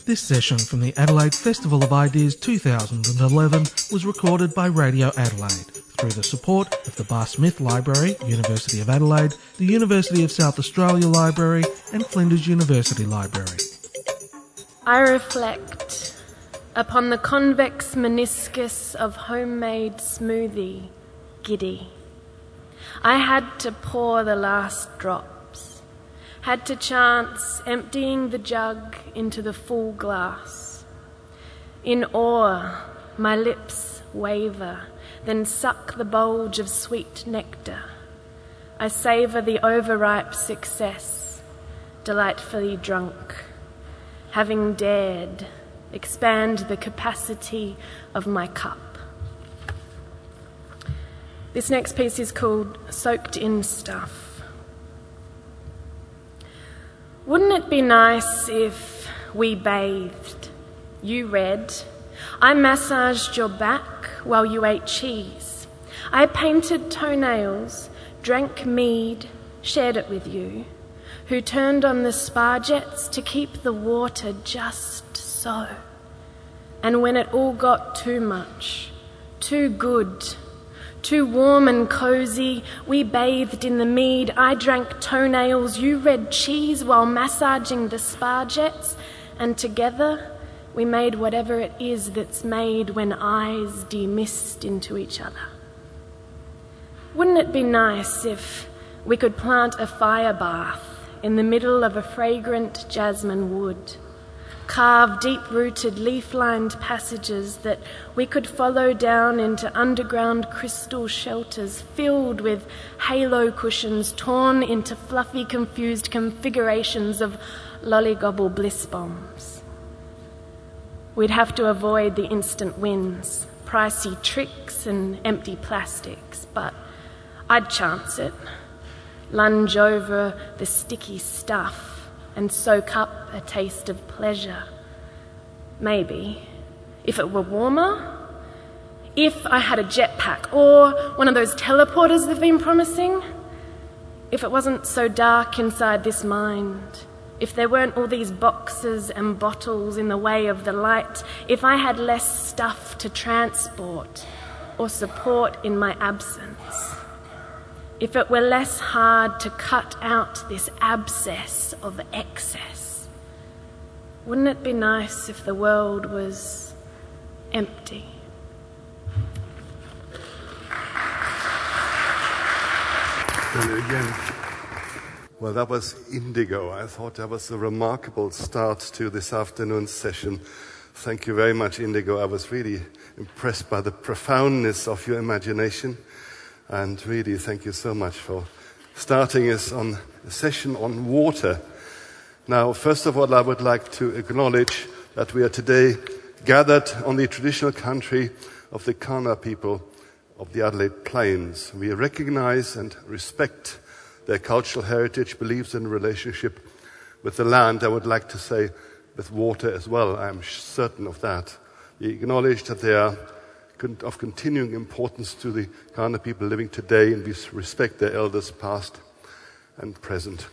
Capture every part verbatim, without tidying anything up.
This session from the Adelaide Festival of Ideas two thousand eleven was recorded by Radio Adelaide through the support of the Bar Smith Library, University of Adelaide, the University of South Australia Library and Flinders University Library. I reflect upon the convex meniscus of homemade smoothie, giddy. I had to pour the last drops, had to chance emptying the jug into the full glass. In awe, my lips waver, then suck the bulge of sweet nectar. I savour the overripe success, delightfully drunk, having dared expand the capacity of my cup. This next piece is called Soaked in Stuff. Wouldn't it be nice if we bathed? You read. I massaged your back while you ate cheese. I painted toenails, drank mead, shared it with you, who turned on the spa jets to keep the water just so. And when it all got too much, too good, too warm and cosy, we bathed in the mead. I drank toenails, you read cheese while massaging the spa jets, and together we made whatever it is that's made when eyes demist into each other. Wouldn't it be nice if we could plant a fire bath in the middle of a fragrant jasmine wood, carve deep-rooted, leaf-lined passages that we could follow down into underground crystal shelters filled with halo cushions torn into fluffy, confused configurations of lollygobble bliss bombs. We'd have to avoid the instant wins, pricey tricks and empty plastics, but I'd chance it, lunge over the sticky stuff and soak up a taste of pleasure. Maybe, if it were warmer, if I had a jetpack or one of those teleporters they've been promising, if it wasn't so dark inside this mind, if there weren't all these boxes and bottles in the way of the light, if I had less stuff to transport or support in my absence, if it were less hard to cut out this abscess of excess, wouldn't it be nice if the world was empty? And again, well, that was Indigo. I thought that was a remarkable start to this afternoon's session. Thank you very much, Indigo. I was really impressed by the profoundness of your imagination. And really, thank you so much for starting us on a session on water. Now, first of all, I would like to acknowledge that we are today gathered on the traditional country of the Kaurna people of the Adelaide Plains. We recognize and respect their cultural heritage, beliefs and relationship with the land. I would like to say with water as well. I am certain of that. We acknowledge that they are of continuing importance to the Kaurna people living today, and we respect their elders past and present.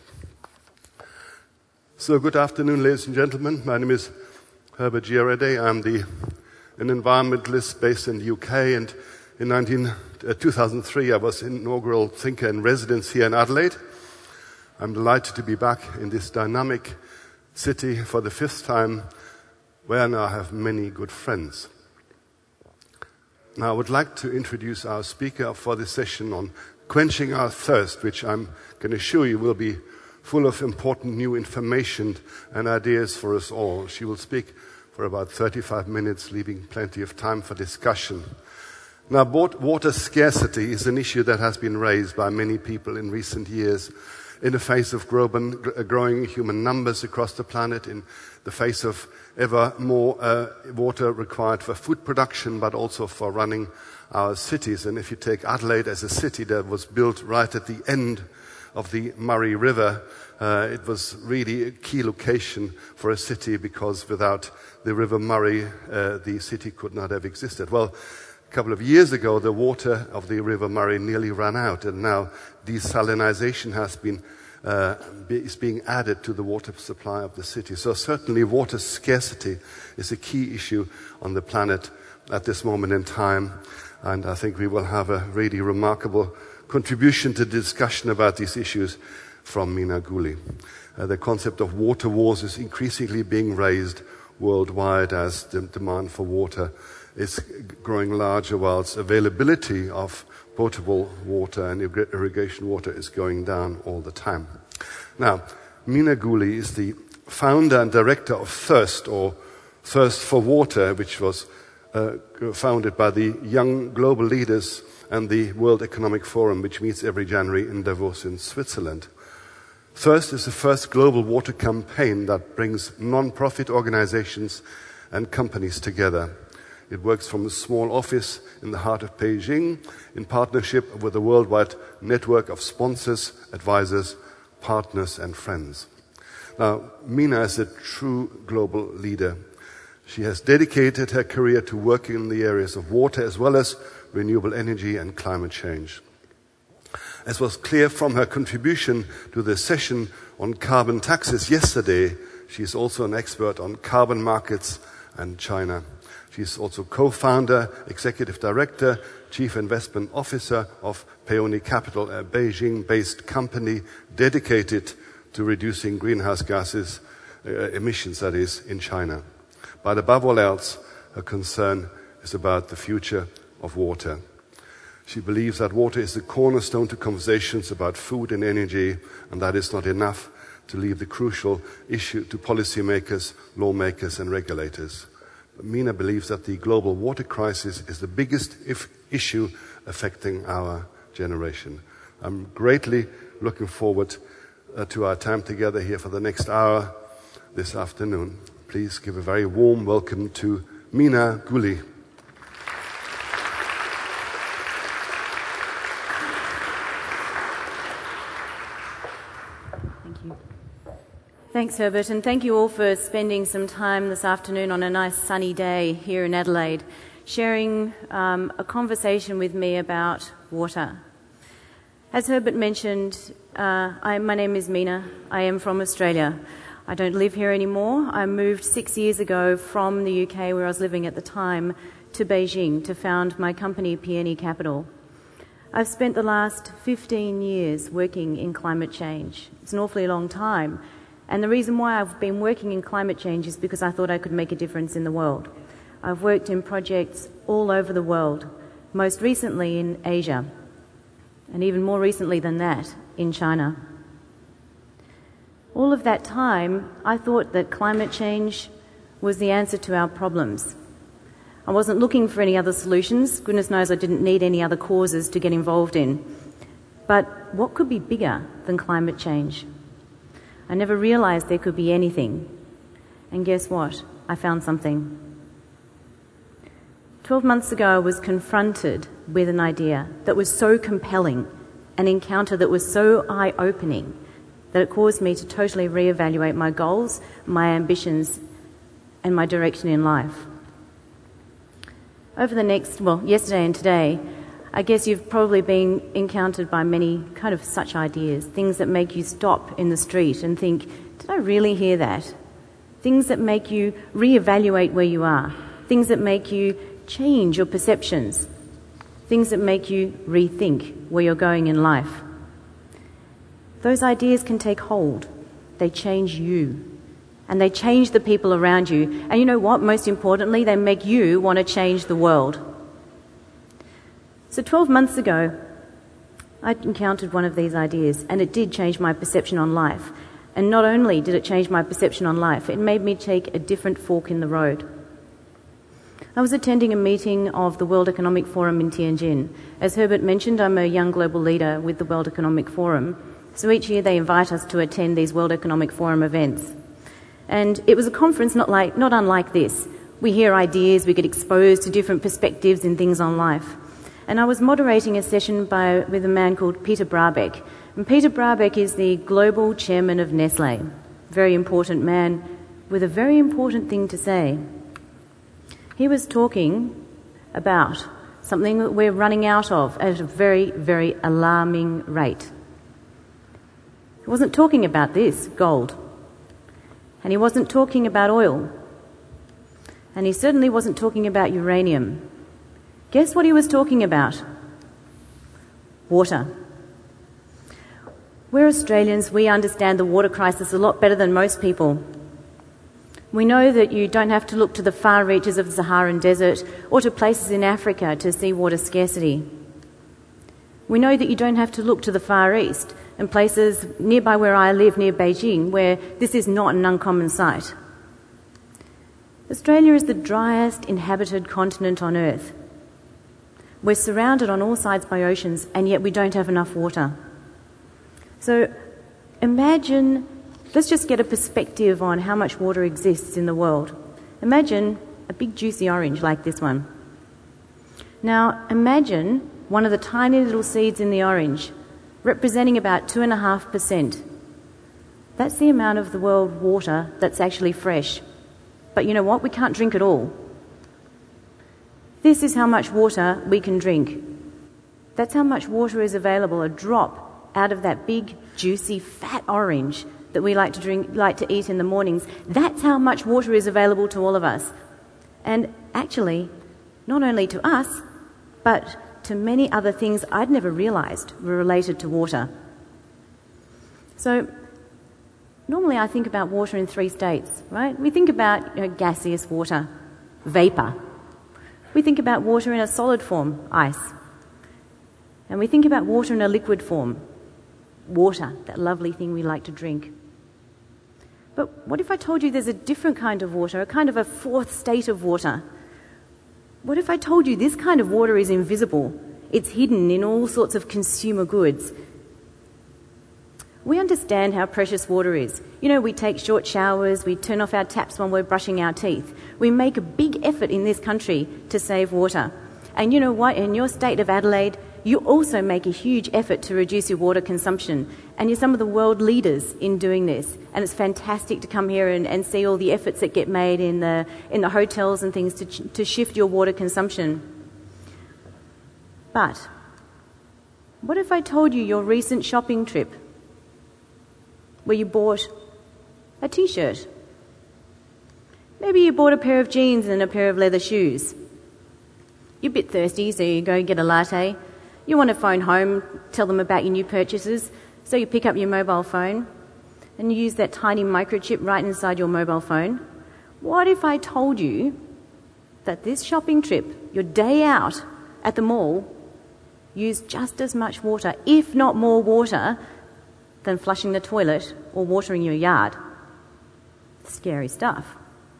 So good afternoon, ladies and gentlemen. My name is Herbert Giarede. I'm the, an environmentalist based in the U K, and in nineteen, uh, two thousand three I was inaugural thinker in residence here in Adelaide. I'm delighted to be back in this dynamic city for the fifth time, where now I have many good friends. Now, I would like to introduce our speaker for this session on quenching our thirst, which I'm going to assure you will be full of important new information and ideas for us all. She will speak for about thirty-five minutes, leaving plenty of time for discussion. Now, water scarcity is an issue that has been raised by many people in recent years in the face of growing human numbers across the planet, in the face of ever more uh, water required for food production, but also for running our cities. And if you take Adelaide as a city that was built right at the end of the Murray River, uh, it was really a key location for a city, because without the River Murray, uh, the city could not have existed. Well, a couple of years ago, the water of the River Murray nearly ran out, and now desalinization has been uh, be, is being added to the water supply of the city. So certainly water scarcity is a key issue on the planet at this moment in time. And I think we will have a really remarkable contribution to the discussion about these issues from Meena Guli. Uh, the concept of water wars is increasingly being raised worldwide as the demand for water is growing larger, whilst availability of potable water and irrigation water is going down all the time. Now, Meena Guli is the founder and director of Thirst, or Thirst for Water, which was uh, founded by the Young Global Leaders and the World Economic Forum, which meets every January in Davos in Switzerland. Thirst is the first global water campaign that brings non-profit organizations and companies together. It works from a small office in the heart of Beijing in partnership with a worldwide network of sponsors, advisors, partners and friends. Now, Meena is a true global leader. She has dedicated her career to working in the areas of water as well as renewable energy and climate change. As was clear from her contribution to the session on carbon taxes yesterday, she is also an expert on carbon markets and China. She is also co-founder, executive director, chief investment officer of Peony Capital, a Beijing-based company dedicated to reducing greenhouse gases uh, emissions, that is, in China. But above all else, her concern is about the future of water. She believes that water is the cornerstone to conversations about food and energy, and that is not enough to leave the crucial issue to policymakers, lawmakers and regulators. But Meena believes that the global water crisis is the biggest if issue affecting our generation. I'm greatly looking forward uh, to our time together here for the next hour this afternoon. Please give a very warm welcome to Meena Guli. Thanks, Herbert, and thank you all for spending some time this afternoon on a nice sunny day here in Adelaide, sharing um, a conversation with me about water. As Herbert mentioned, uh, I, my name is Meena. I am from Australia. I don't live here anymore. I moved six years ago from the U K, where I was living at the time, to Beijing to found my company, Peony Capital. I've spent the last fifteen years working in climate change. It's an awfully long time. And the reason why I've been working in climate change is because I thought I could make a difference in the world. I've worked in projects all over the world, most recently in Asia, and even more recently than that, in China. All of that time, I thought that climate change was the answer to our problems. I wasn't looking for any other solutions. Goodness knows I didn't need any other causes to get involved in. But what could be bigger than climate change? I never realized there could be anything. And guess what? I found something. Twelve months ago, I was confronted with an idea that was so compelling, an encounter that was so eye-opening, that it caused me to totally reevaluate my goals, my ambitions, and my direction in life. Over the next, well, yesterday and today, I guess you've probably been encountered by many kind of such ideas, things that make you stop in the street and think, did I really hear that? Things that make you reevaluate where you are, things that make you change your perceptions, things that make you rethink where you're going in life. Those ideas can take hold. They change you. And they change the people around you. And you know what? Most importantly, they make you want to change the world. So twelve months ago, I encountered one of these ideas, and it did change my perception on life. And not only did it change my perception on life, it made me take a different fork in the road. I was attending a meeting of the World Economic Forum in Tianjin. As Herbert mentioned, I'm a young global leader with the World Economic Forum. So each year they invite us to attend these World Economic Forum events. And it was a conference not like, not unlike this. We hear ideas, we get exposed to different perspectives and things on life. And I was moderating a session by, with a man called Peter Brabeck. And Peter Brabeck is the global chairman of Nestlé. Very important man with a very important thing to say. He was talking about something that we're running out of at a very, very alarming rate. He wasn't talking about this, gold. And he wasn't talking about oil. And he certainly wasn't talking about uranium. Guess what he was talking about? Water. We're Australians, we understand the water crisis a lot better than most people. We know that you don't have to look to the far reaches of the Saharan desert or to places in Africa to see water scarcity. We know that you don't have to look to the Far East and places nearby where I live, near Beijing, where this is not an uncommon sight. Australia is the driest inhabited continent on Earth. We're surrounded on all sides by oceans, and yet we don't have enough water. So imagine, let's just get a perspective on how much water exists in the world. Imagine a big juicy orange like this one. Now imagine one of the tiny little seeds in the orange, representing about two and a half percent. That's the amount of the world water that's actually fresh. But you know what? We can't drink it all. This is how much water we can drink. That's how much water is available, a drop out of that big, juicy, fat orange that we like to drink, like to eat in the mornings. That's how much water is available to all of us. And actually, not only to us, but to many other things I'd never realised were related to water. So, normally I think about water in three states, right? We think about, you know, gaseous water, vapour. We think about water in a solid form, ice. And we think about water in a liquid form, water, that lovely thing we like to drink. But what if I told you there's a different kind of water, a kind of a fourth state of water? What if I told you this kind of water is invisible? It's hidden in all sorts of consumer goods. We understand how precious water is. You know, we take short showers, we turn off our taps when we're brushing our teeth. We make a big effort in this country to save water. And you know what? In your state of Adelaide, you also make a huge effort to reduce your water consumption. And you're some of the world leaders in doing this. And it's fantastic to come here and, and see all the efforts that get made in the, in the hotels and things to, to shift your water consumption. But what if I told you your recent shopping trip, where you bought a t-shirt? Maybe you bought a pair of jeans and a pair of leather shoes. You're a bit thirsty, so you go get a latte. You want to phone home, tell them about your new purchases, so you pick up your mobile phone and you use that tiny microchip right inside your mobile phone. What if I told you that this shopping trip, your day out at the mall, used just as much water, if not more water, than flushing the toilet or watering your yard? Scary stuff.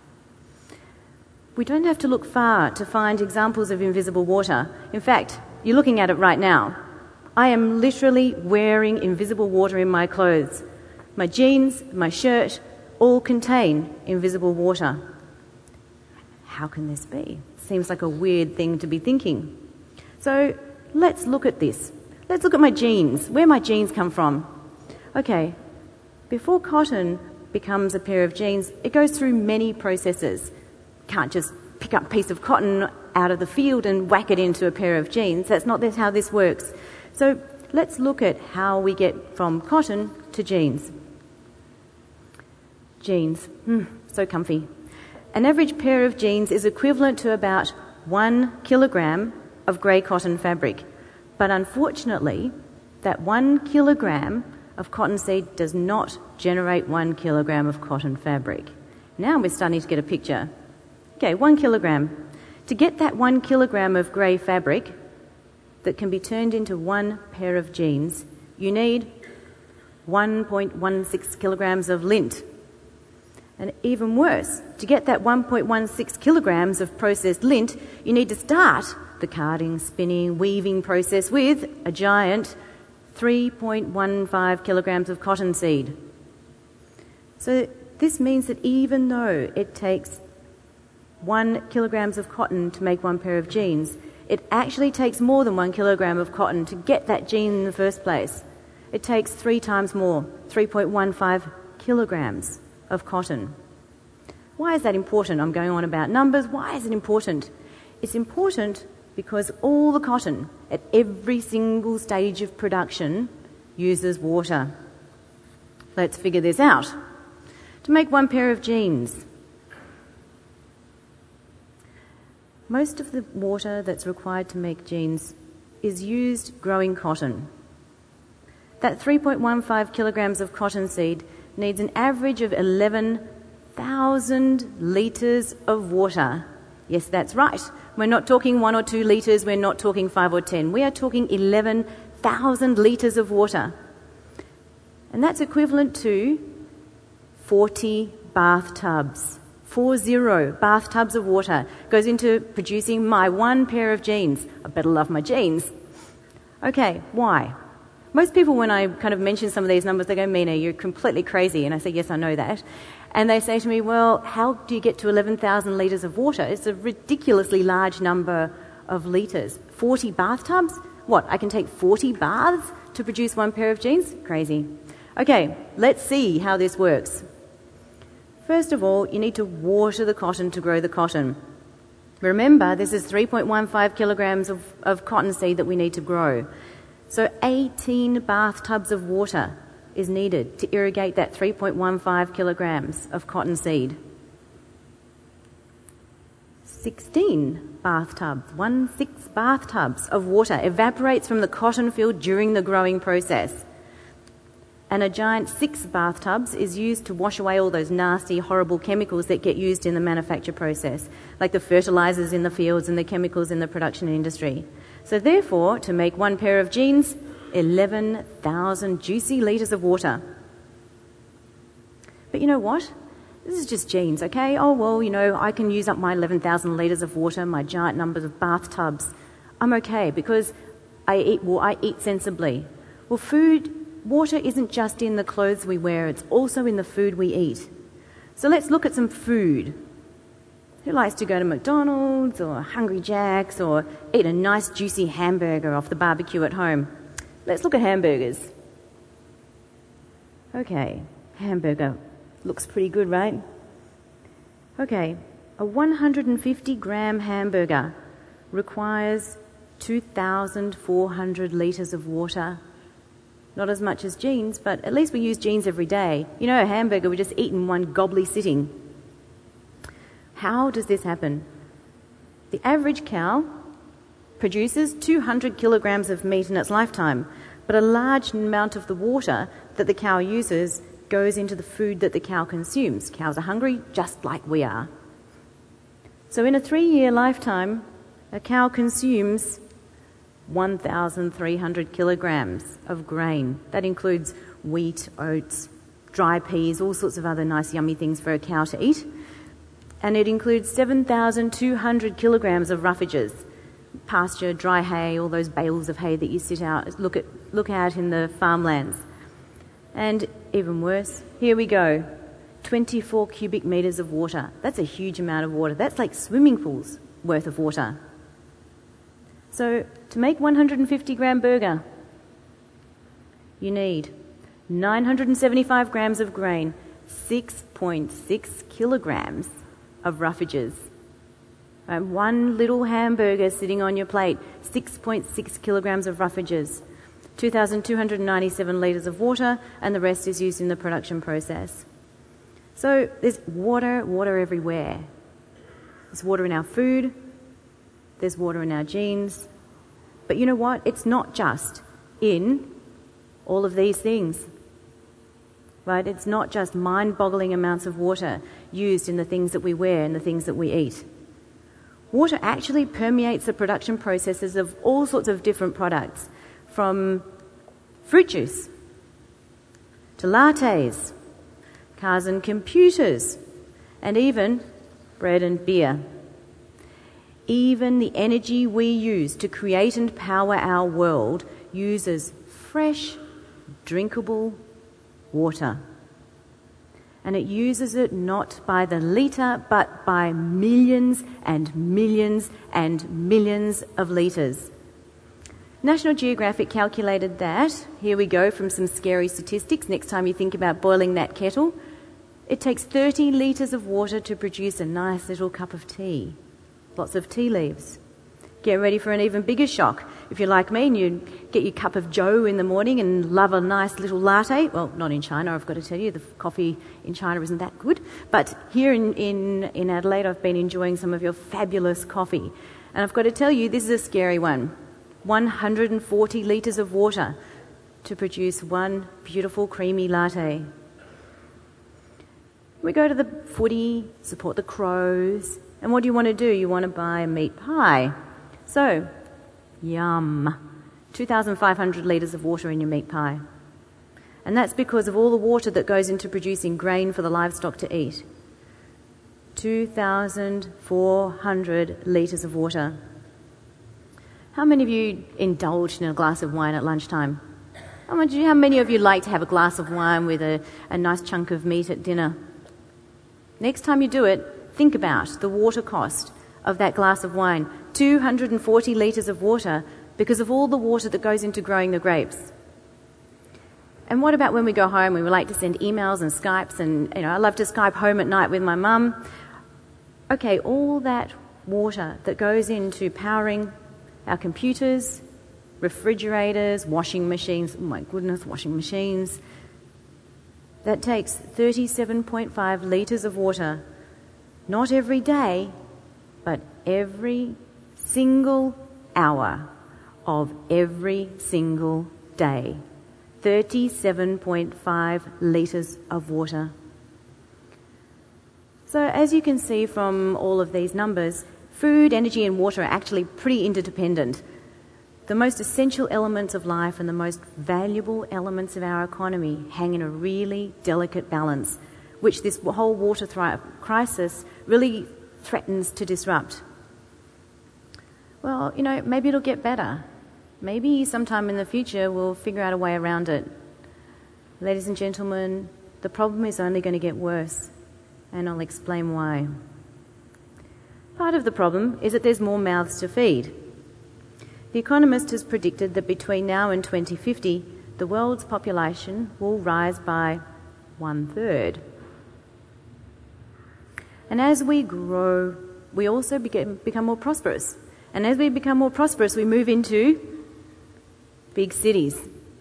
We don't have to look far to find examples of invisible water. In fact, you're looking at it right now. I am literally wearing invisible water in my clothes. My jeans, my shirt, all contain invisible water. How can this be? Seems like a weird thing to be thinking. So let's look at this. Let's look at my jeans. Where my jeans come from. Okay, before cotton becomes a pair of jeans, it goes through many processes. Can't just pick up a piece of cotton out of the field and whack it into a pair of jeans. That's not how this works. So let's look at how we get from cotton to jeans. Jeans, mm, so comfy. An average pair of jeans is equivalent to about one kilogram of grey cotton fabric. But unfortunately, that one kilogram of cottonseed does not generate one kilogram of cotton fabric. Now we're starting to get a picture. Okay, one kilogram. To get that one kilogram of grey fabric that can be turned into one pair of jeans, you need one point one six kilograms of lint. And even worse, to get that one point one six kilograms of processed lint, you need to start the carding, spinning, weaving process with a giant three point one five kilograms of cottonseed. So this means that even though it takes one kilograms of cotton to make one pair of jeans, it actually takes more than one kilogram of cotton to get that jean in the first place. It takes three times more, three point one five kilograms of cotton. Why is that important? I'm going on about numbers. Why is it important? It's important because all the cotton at every single stage of production uses water. Let's figure this out. To make one pair of jeans, most of the water that's required to make jeans is used growing cotton. That three point one five kilograms of cottonseed needs an average of eleven thousand litres of water. Yes, that's right. We're not talking one or two litres, we're not talking five or ten. We are talking eleven thousand litres of water. And that's equivalent to forty bathtubs. Four zero bathtubs of water goes into producing my one pair of jeans. I better love my jeans. Okay, why? Most people, when I kind of mention some of these numbers, they go, Mina, you're completely crazy. And I say, yes, I know that. And they say to me, well, how do you get to eleven thousand litres of water? It's a ridiculously large number of litres. forty bathtubs? What, I can take forty baths to produce one pair of jeans? Crazy. Okay, let's see how this works. First of all, you need to water the cotton to grow the cotton. Remember, this is three point one five kilograms of, of cottonseed that we need to grow. So eighteen bathtubs of water is needed to irrigate that three point one five kilograms of cottonseed. sixteen bathtubs, one six bathtubs of water evaporates from the cotton field during the growing process. And a giant six bathtubs is used to wash away all those nasty, horrible chemicals that get used in the manufacture process, like the fertilisers in the fields and the chemicals in the production industry. So therefore, to make one pair of jeans, eleven thousand juicy litres of water. But you know what? This is just jeans, okay? Oh, well, you know, I can use up my eleven thousand litres of water, my giant numbers of bathtubs. I'm okay because I eat, well, I eat sensibly. Well, food, water isn't just in the clothes we wear, it's also in the food we eat. So let's look at some food. Who likes to go to McDonald's or Hungry Jack's or eat a nice juicy hamburger off the barbecue at home? Let's look at hamburgers. Okay, hamburger. Looks pretty good, right? Okay, a one hundred fifty gram hamburger requires two thousand four hundred litres of water. Not as much as jeans, but at least we use jeans every day. You know, a hamburger we just eat in one gobbly sitting. How does this happen? The average cow produces two hundred kilograms of meat in its lifetime, but a large amount of the water that the cow uses goes into the food that the cow consumes. Cows are hungry just like we are. So in a three-year lifetime, a cow consumes one thousand three hundred kilograms of grain. That includes wheat, oats, dry peas, all sorts of other nice yummy things for a cow to eat. And it includes seven thousand two hundred kilograms of roughages, pasture, dry hay, all those bales of hay that you sit out, look at, look out in the farmlands. And even worse, here we go, twenty-four cubic metres of water. That's a huge amount of water. That's like swimming pools worth of water. So to make one hundred fifty gram burger, you need nine hundred seventy-five grams of grain, six point six kilograms of roughages. And one little hamburger sitting on your plate, six point six kilograms of roughages, two thousand two hundred ninety-seven litres of water, and the rest is used in the production process. So there's water, water everywhere. There's water in our food, there's water in our jeans. But you know what? It's not just in all of these things. Right? It's not just mind-boggling amounts of water used in the things that we wear and the things that we eat. Water actually permeates the production processes of all sorts of different products, from fruit juice to lattes, cars and computers, and even bread and beer. Even the energy we use to create and power our world uses fresh, drinkable water. And it uses it not by the litre, but by millions and millions and millions of litres. National Geographic calculated that, here we go from some scary statistics, next time you think about boiling that kettle, it takes thirty litres of water to produce a nice little cup of tea. Lots of tea leaves. get ready for an even bigger shock. If you're like me and you get your cup of joe in the morning and love a nice little latte, well, not in China, I've got to tell you, the coffee in China isn't that good. But here in, in, in Adelaide, I've been enjoying some of your fabulous coffee. And I've got to tell you, this is a scary one. one hundred forty litres of water to produce one beautiful creamy latte. We go to the footy, support the Crows, and what do you want to do? You want to buy a meat pie. So, yum, two thousand five hundred litres of water in your meat pie. And that's because of all the water that goes into producing grain for the livestock to eat. two thousand four hundred litres of water. How many of you indulged in a glass of wine at lunchtime? How much, how many of you like to have a glass of wine with a, a nice chunk of meat at dinner? Next time you do it, think about the water cost of that glass of wine. two hundred forty litres of water because of all the water that goes into growing the grapes. And what about when we go home? We would like to send emails and Skypes, and you know, I love to Skype home at night with my mum. Okay, all that water that goes into powering our computers, refrigerators, washing machines, oh my goodness, washing machines, that takes thirty-seven point five litres of water, not every day, but every single hour of every single day. thirty-seven point five litres of water. So as you can see from all of these numbers, food, energy and water are actually pretty interdependent. The most essential elements of life and the most valuable elements of our economy hang in a really delicate balance, which this whole water thri- crisis really threatens to disrupt. Well, you know, maybe it'll get better. Maybe sometime in the future we'll figure out a way around it. Ladies and gentlemen, the problem is only going to get worse, and I'll explain why. Part of the problem is that there's more mouths to feed. The Economist has predicted that between now and twenty fifty, the world's population will rise by one third. And as we grow, we also become, become more prosperous. And as we become more prosperous, we move into big cities.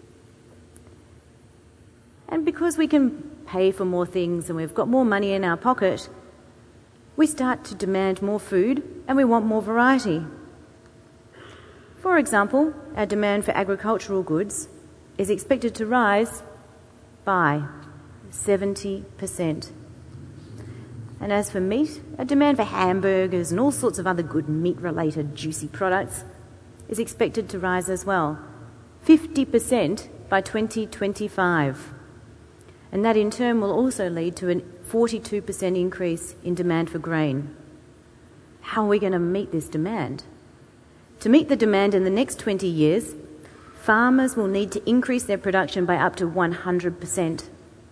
And because we can pay for more things and we've got more money in our pocket, we start to demand more food and we want more variety. For example, our demand for agricultural goods is expected to rise by seventy percent. And as for meat, our demand for hamburgers and all sorts of other good meat-related juicy products is expected to rise as well, fifty percent by twenty twenty-five. And that in turn will also lead to a forty-two percent increase in demand for grain. How are we going to meet this demand? To meet the demand in the next twenty years, farmers will need to increase their production by up to one hundred percent.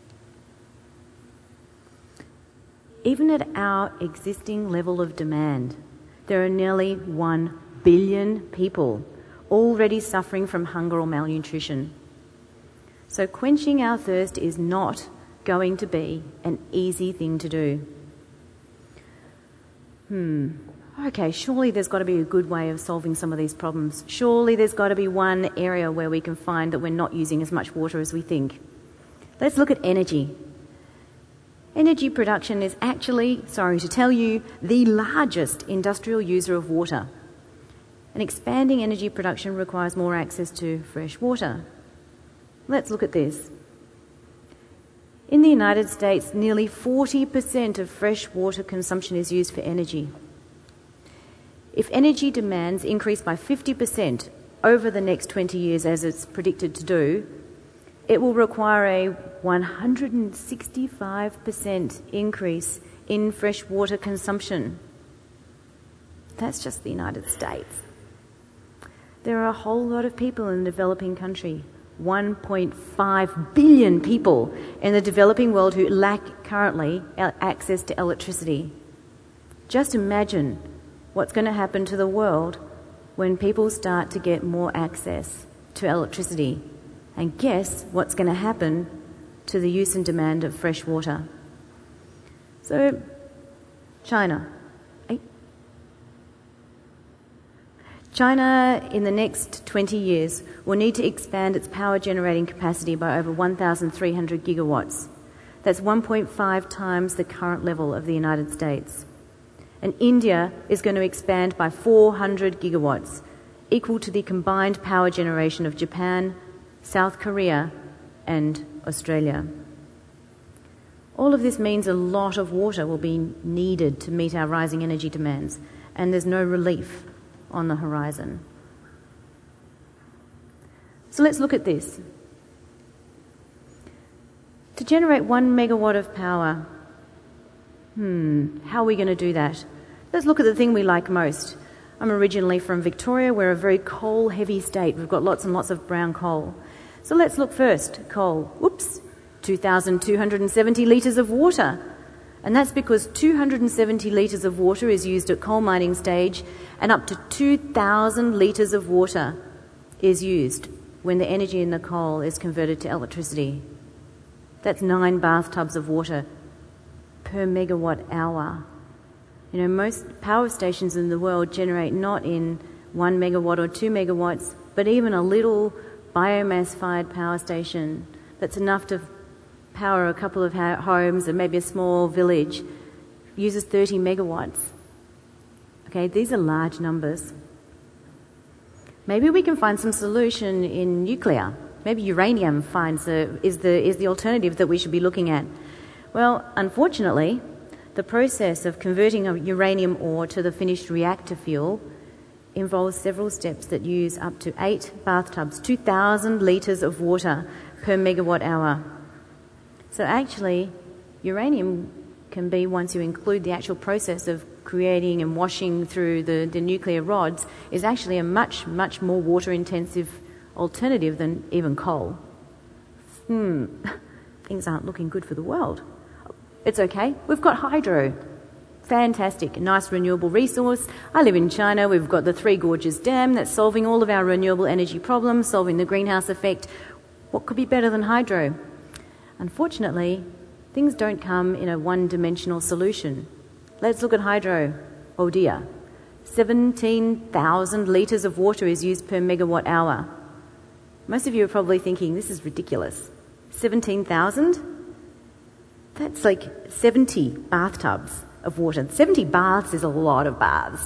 Even at our existing level of demand, there are nearly one billion people already suffering from hunger or malnutrition. So quenching our thirst is not going to be an easy thing to do. Hmm. Okay, surely there's got to be a good way of solving some of these problems. Surely there's got to be one area where we can find that we're not using as much water as we think. Let's look at energy. Energy production is actually, sorry to tell you, the largest industrial user of water. And expanding energy production requires more access to fresh water. Let's look at this. In the United States, nearly forty percent of fresh water consumption is used for energy. If energy demands increase by fifty percent over the next twenty years, as it's predicted to do, it will require a one hundred sixty-five percent increase in fresh water consumption. That's just the United States. There are a whole lot of people in the developing country, one point five billion people in the developing world who lack currently access to electricity. Just imagine what's going to happen to the world when people start to get more access to electricity. And guess what's going to happen to the use and demand of fresh water? So, China. China, in the next twenty years, will need to expand its power generating capacity by over one thousand three hundred gigawatts. That's one point five times the current level of the United States. And India is going to expand by four hundred gigawatts, equal to the combined power generation of Japan, South Korea, and Australia. All of this means a lot of water will be needed to meet our rising energy demands, and there's no relief on the horizon. So let's look at this. To generate one megawatt of power, hmm, how are we going to do that? Let's look at the thing we like most. I'm originally from Victoria. We're a very coal-heavy state. We've got lots and lots of brown coal. So let's look first. Coal. Whoops. two thousand two hundred seventy litres of water. And that's because two hundred seventy litres of water is used at coal mining stage, and up to two thousand litres of water is used when the energy in the coal is converted to electricity. That's nine bathtubs of water per megawatt hour. You know, most power stations in the world generate not in one megawatt or two megawatts, but even a little biomass-fired power station that's enough to power a couple of homes and maybe a small village uses thirty megawatts. Okay, these are large numbers. Maybe we can find some solution in nuclear. Maybe uranium finds a, is the is the alternative that we should be looking at. Well, unfortunately, the process of converting a uranium ore to the finished reactor fuel involves several steps that use up to eight bathtubs, two thousand litres of water per megawatt hour. So actually, uranium can be, once you include the actual process of creating and washing through the, the nuclear rods, is actually a much, much more water-intensive alternative than even coal. Hmm, things aren't looking good for the world. It's okay, we've got hydro. Fantastic, nice renewable resource. I live in China, we've got the Three Gorges Dam that's solving all of our renewable energy problems, solving the greenhouse effect. What could be better than hydro? Unfortunately, things don't come in a one-dimensional solution. Let's look at hydro. Oh dear. seventeen thousand litres of water is used per megawatt hour. Most of you are probably thinking, this is ridiculous. seventeen thousand? That's like seventy bathtubs of water. seventy baths is a lot of baths.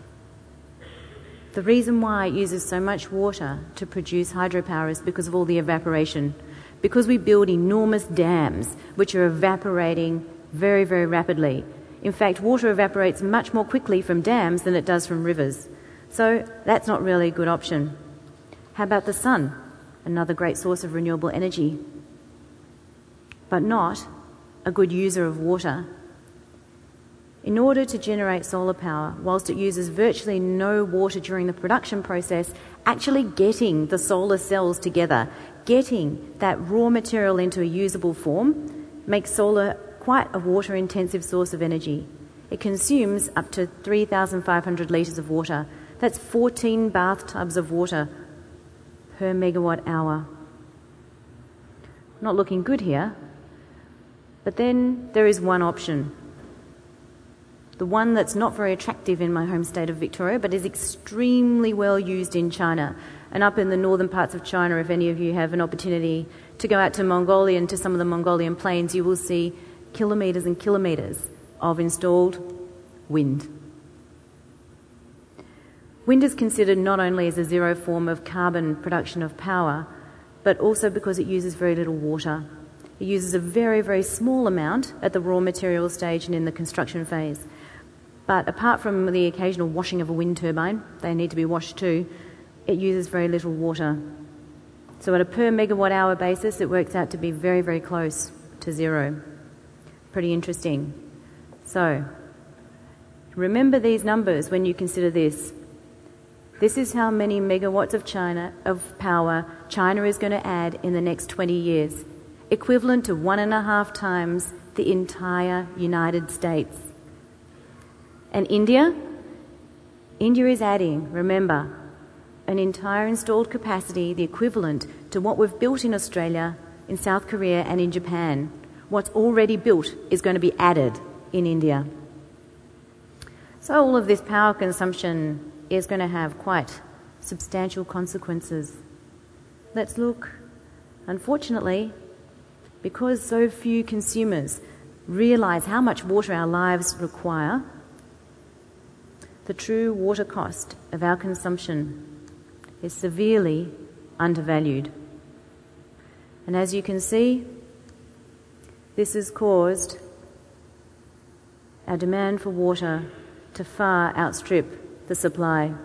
The reason why it uses so much water to produce hydropower is because of all the evaporation. Because we build enormous dams which are evaporating very, very rapidly. In fact, water evaporates much more quickly from dams than it does from rivers. So that's not really a good option. How about the sun? Another great source of renewable energy, but not a good user of water. In order to generate solar power, whilst it uses virtually no water during the production process, actually getting the solar cells together, getting that raw material into a usable form, makes solar quite a water-intensive source of energy. It consumes up to three thousand five hundred litres of water. That's fourteen bathtubs of water per megawatt hour. Not looking good here. But then there is one option. The one that's not very attractive in my home state of Victoria, but is extremely well used in China. And up in the northern parts of China, if any of you have an opportunity to go out to Mongolia and to some of the Mongolian plains, you will see kilometres and kilometres of installed wind. Wind is considered not only as a zero form of carbon production of power, but also because it uses very little water. It uses a very, very small amount at the raw material stage and in the construction phase. But apart from the occasional washing of a wind turbine, they need to be washed too, it uses very little water. So at a per megawatt hour basis, it works out to be very, very close to zero. Pretty interesting. So, remember these numbers when you consider this. This is how many megawatts of China of power China is going to add in the next twenty years, equivalent to one and a half times the entire United States. And India? India is adding, remember, an entire installed capacity, the equivalent to what we've built in Australia, in South Korea and in Japan. What's already built is going to be added in India. So all of this power consumption is going to have quite substantial consequences. Let's look. Unfortunately, because so few consumers realise how much water our lives require, the true water cost of our consumption is severely undervalued. And as you can see, this has caused our demand for water to far outstrip the supply.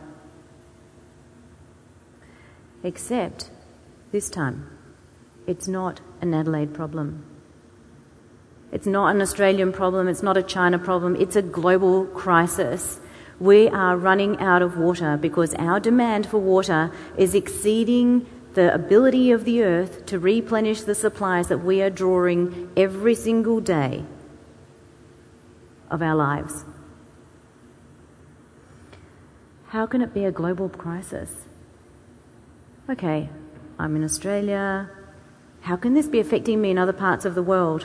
Except this time, it's not an Adelaide problem. It's not an Australian problem, it's not a China problem, it's a global crisis. We are running out of water because our demand for water is exceeding the ability of the earth to replenish the supplies that we are drawing every single day of our lives. How can it be a global crisis? Okay, I'm in Australia. How can this be affecting me in other parts of the world?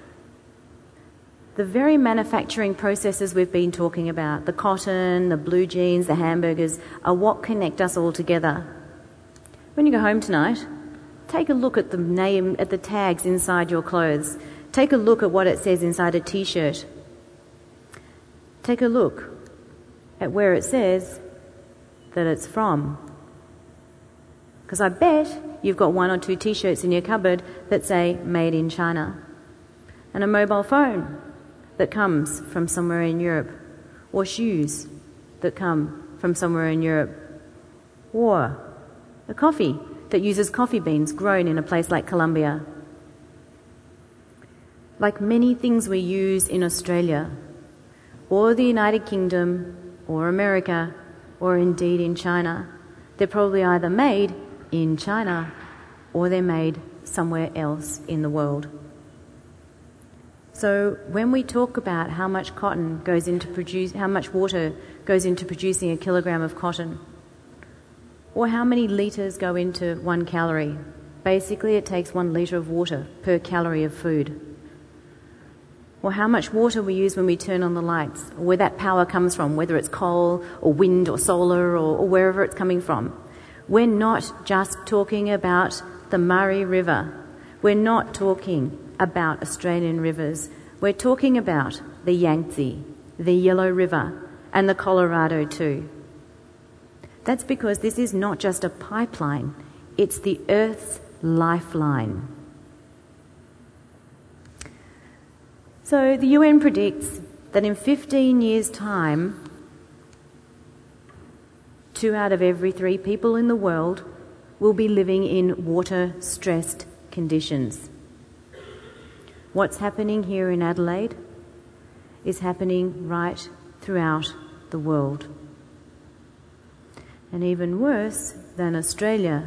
The very manufacturing processes we've been talking about, the cotton, the blue jeans, the hamburgers, are what connect us all together. When you go home tonight, take a look at the name, at the tags inside your clothes. Take a look at what it says inside a t-shirt. Take a look at where it says that it's from. Because I bet you've got one or two t-shirts in your cupboard that say made in China. And a mobile phone that comes from somewhere in Europe. Or shoes that come from somewhere in Europe. Or a coffee that uses coffee beans grown in a place like Colombia. Like many things we use in Australia, or the United Kingdom, or America, or indeed in China, they're probably either made in China or they're made somewhere else in the world. So when we talk about how much cotton goes into produce, how much water goes into producing a kilogram of cotton, or how many litres go into one calorie, basically it takes one litre of water per calorie of food. Or how much water we use when we turn on the lights, or where that power comes from, whether it's coal or wind or solar or, or wherever it's coming from. We're not just talking about the Murray River. We're not talking about Australian rivers. We're talking about the Yangtze, the Yellow River, and the Colorado too. That's because this is not just a pipeline, it's the Earth's lifeline. So the U N predicts that in fifteen years' time, two out of every three people in the world will be living in water-stressed conditions. What's happening here in Adelaide is happening right throughout the world. And even worse than Australia,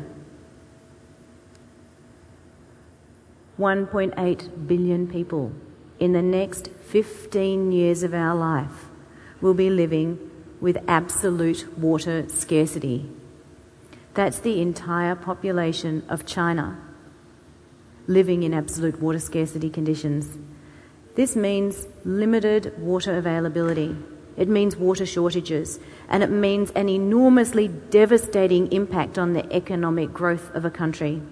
one point eight billion people in the next fifteen years of our life will be living with absolute water scarcity. That's the entire population of China living in absolute water scarcity conditions. This means limited water availability. It means water shortages, and it means an enormously devastating impact on the economic growth of a country.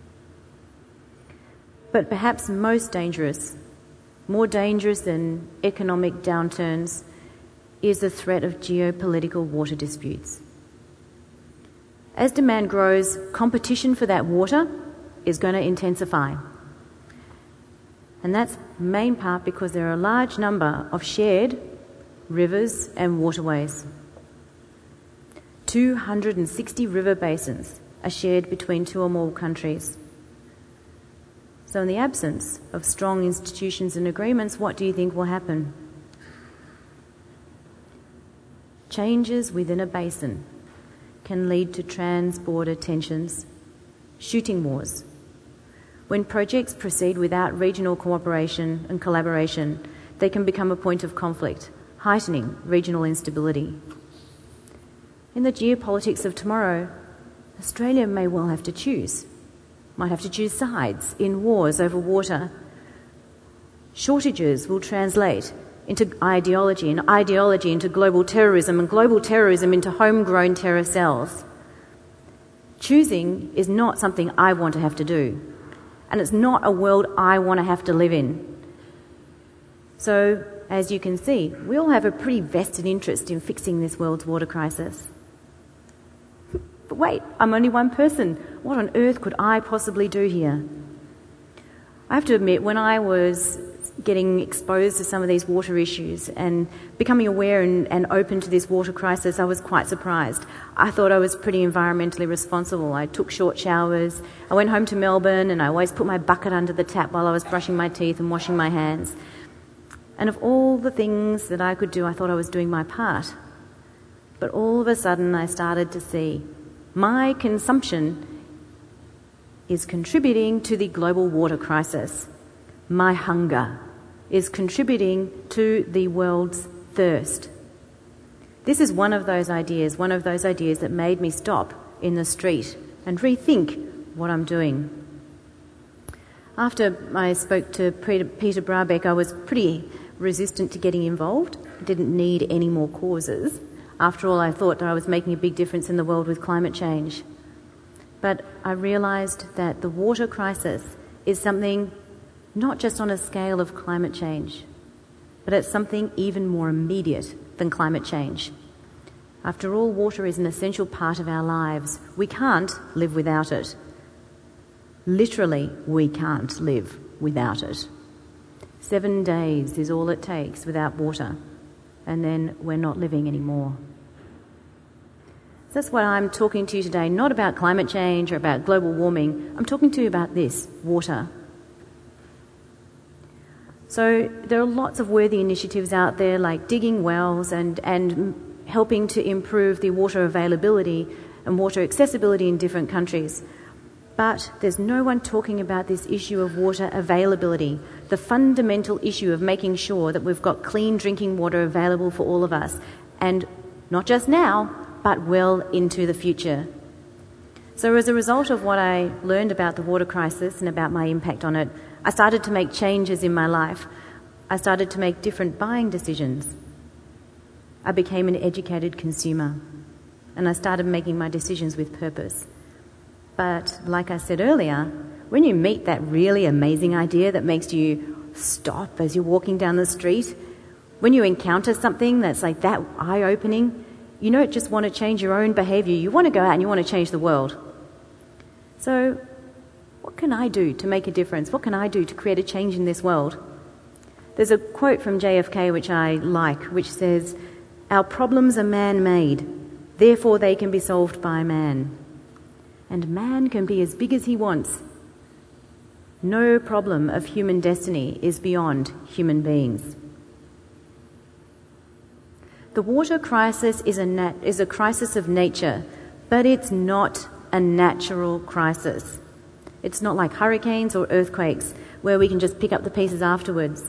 But perhaps most dangerous, more dangerous than economic downturns, is the threat of geopolitical water disputes. As demand grows, competition for that water is going to intensify. And that's main part because there are a large number of shared rivers and waterways. two hundred sixty river basins are shared between two or more countries. So in the absence of strong institutions and agreements, what do you think will happen? Changes within a basin can lead to trans-border tensions, shooting wars. When projects proceed without regional cooperation and collaboration, they can become a point of conflict, heightening regional instability. In the geopolitics of tomorrow, Australia may well have to choose, might have to choose sides in wars over water. Shortages will translate into ideology, and ideology into global terrorism, and global terrorism into homegrown terror cells. Choosing is not something I want to have to do, and it's not a world I want to have to live in. So, as you can see, we all have a pretty vested interest in fixing this world's water crisis. But wait, I'm only one person. What on earth could I possibly do here? I have to admit, when I was getting exposed to some of these water issues and becoming aware and, and open to this water crisis, I was quite surprised. I thought I was pretty environmentally responsible. I took short showers. I went home to Melbourne and I always put my bucket under the tap while I was brushing my teeth and washing my hands. And of all the things that I could do, I thought I was doing my part. But all of a sudden I started to see my consumption is contributing to the global water crisis. My hunger is contributing to the world's thirst. This is one of those ideas, one of those ideas that made me stop in the street and rethink what I'm doing. After I spoke to Peter Brabeck, I was pretty resistant to getting involved. I didn't need any more causes. After all, I thought that I was making a big difference in the world with climate change. But I realised that the water crisis is something not just on a scale of climate change, but it's something even more immediate than climate change. After all, water is an essential part of our lives. We can't live without it. Literally, we can't live without it. Seven days is all it takes without water, and then we're not living anymore. So that's why I'm talking to you today, not about climate change or about global warming. I'm talking to you about this, water. So there are lots of worthy initiatives out there like digging wells and, and helping to improve the water availability and water accessibility in different countries. But there's no one talking about this issue of water availability, the fundamental issue of making sure that we've got clean drinking water available for all of us, and not just now, but well into the future. So as a result of what I learned about the water crisis and about my impact on it, I started to make changes in my life. I started to make different buying decisions. I became an educated consumer, and I started making my decisions with purpose. But like I said earlier, when you meet that really amazing idea that makes you stop as you're walking down the street, when you encounter something that's like that eye-opening, you don't just want to change your own behaviour, you want to go out and you want to change the world. So what can I do to make a difference? What can I do to create a change in this world? There's a quote from J F K which I like, which says, "Our problems are man-made, therefore they can be solved by man. And man can be as big as he wants. No problem of human destiny is beyond human beings." The water crisis is a, nat- is a crisis of nature, but it's not a natural crisis. It's not like hurricanes or earthquakes where we can just pick up the pieces afterwards.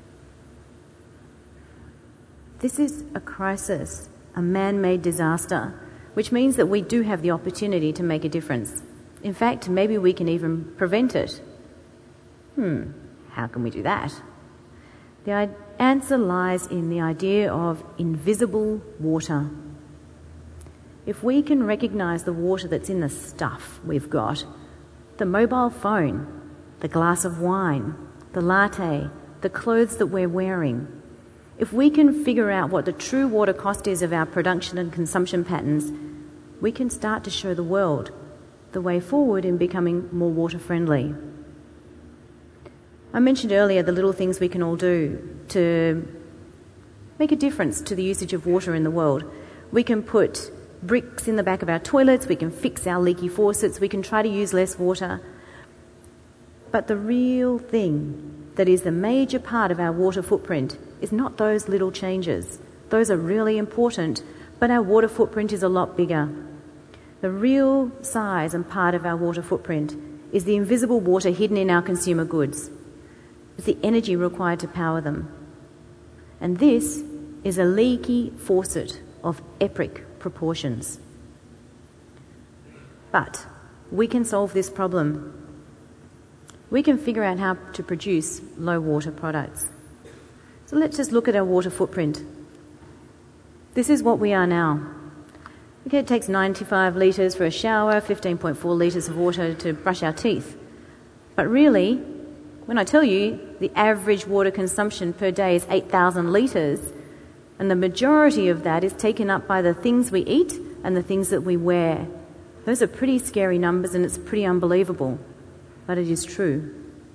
This is a crisis, a man-made disaster, which means that we do have the opportunity to make a difference. In fact, maybe we can even prevent it. Hmm, how can we do that? The I- answer lies in the idea of invisible water. If we can recognise the water that's in the stuff we've got, the mobile phone, the glass of wine, the latte, the clothes that we're wearing, if we can figure out what the true water cost is of our production and consumption patterns, we can start to show the world the way forward in becoming more water friendly. I mentioned earlier the little things we can all do to make a difference to the usage of water in the world. We can put bricks in the back of our toilets, we can fix our leaky faucets, we can try to use less water. But the real thing that is the major part of our water footprint is not those little changes. Those are really important, but our water footprint is a lot bigger. The real size and part of our water footprint is the invisible water hidden in our consumer goods. It's the energy required to power them. And this is a leaky faucet of epic proportions. But we can solve this problem. We can figure out how to produce low water products. So let's just look at our water footprint. This is what we are now. Okay, it takes ninety-five litres for a shower, fifteen point four litres of water to brush our teeth. But really, when I tell you the average water consumption per day is eight thousand litres, and the majority of that is taken up by the things we eat and the things that we wear, those are pretty scary numbers and it's pretty unbelievable, but it is true.